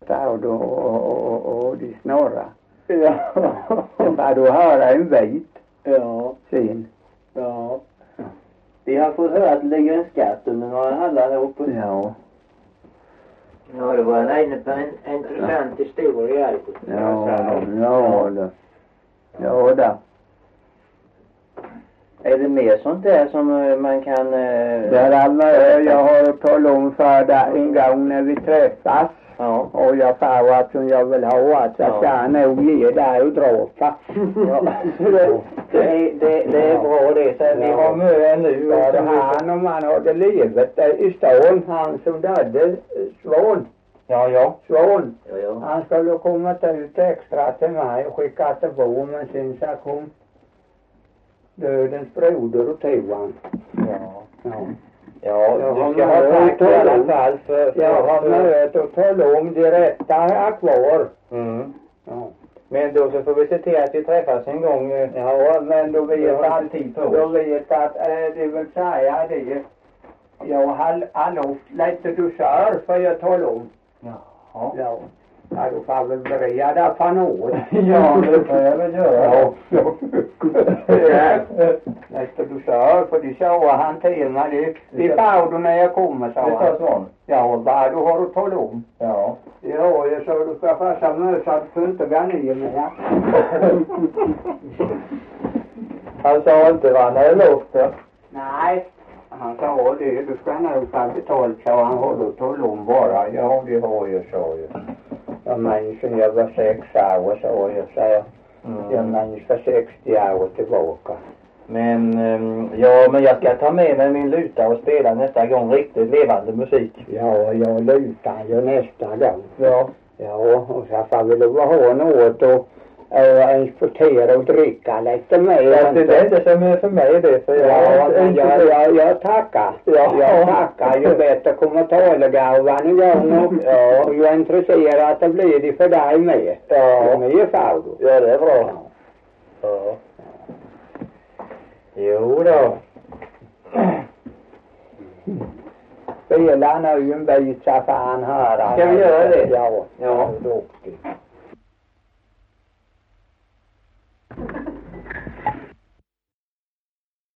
Och de snorrar. Ja. Bara du höra en vit. Ja. Sen. Ja. Vi har fått höra att det ligger en skatt under några hallar här uppe. Ja. Ja, det var en intressant historia. Ja då. Är det mer sånt där som man kan... Jag har talat om för dig en gång när vi träffas. Ja. Och jag sa att jag vill ha att jag ska nog ge dig och dråpa. Ja. Det är bra det. Så vi har möjlighet nu. Så han om han hade livet i stan, han som dödade Svan. Ja. Svan. Ja. Han skulle kommit ut extra till mig och skickat till bo, men sen så kom dödens broder och tog han. Ja, du ska ha tack i alla fall för jag har möjlighet att tala om det rätta här kvar. Mm. Ja. Men då så får vi se till att vi träffas en gång. Ja, men då vet jag att tid på oss. då vet att det vill säga det. Jag har lovt lite dusör för jag talar om. Jaha. Ja. Ja, då får väl bereda på något. Ja, det får jag väl göra. Ja. Lite dusör för de sa han till mig. Det får du när jag kommer, sa Det tar sån. Ja, bara du har att tala om. Ja. Ja, jag sa du ska passa mig så att du inte går ner med. Han sa inte vad han hade lovt det. Nej, han sa det. Du ska nog få betalt, så han håller att tala om bara. Ja, det har jag, sa jag. Jag minns när jag var 6 år, så jag säger. Jag minns för 60 år tillbaka. Men, men jag ska ta med mig min luta och spela nästa gång riktigt levande musik. Ja, jag lutar ju nästa gång. Ja. Ja, och så får vi lov att ha något och exportera och dricka lite mer. Ja, det är inte som för mig det. För jag tackar. Ja. Jag tackar. Jag vet att komma talgåvan en gång och jag är intresserad att det blir det för dig med. Ja. Med får du. Ja, det är bra. Ja. Jo då. Spela nu en bit så får han höra. Ska vi göra det? Ja. Ja. Ja.